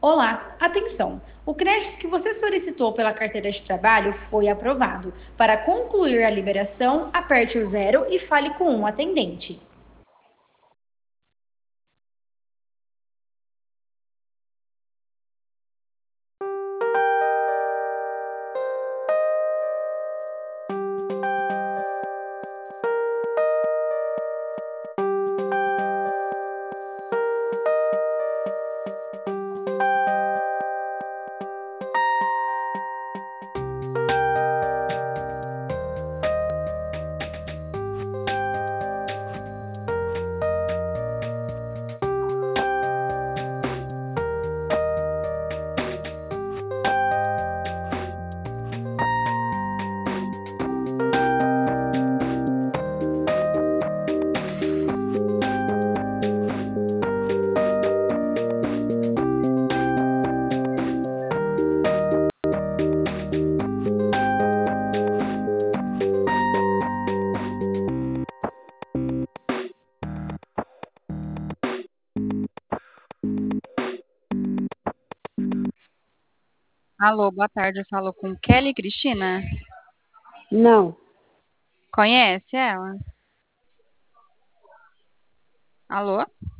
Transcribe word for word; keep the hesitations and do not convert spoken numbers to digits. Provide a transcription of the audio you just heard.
Olá, atenção! O crédito que você solicitou pela carteira de trabalho foi aprovado. Para concluir a liberação, aperte o zero e fale com um atendente. Alô, boa tarde. Eu falo com Kelly Cristina. Não, Conhece ela? Alô?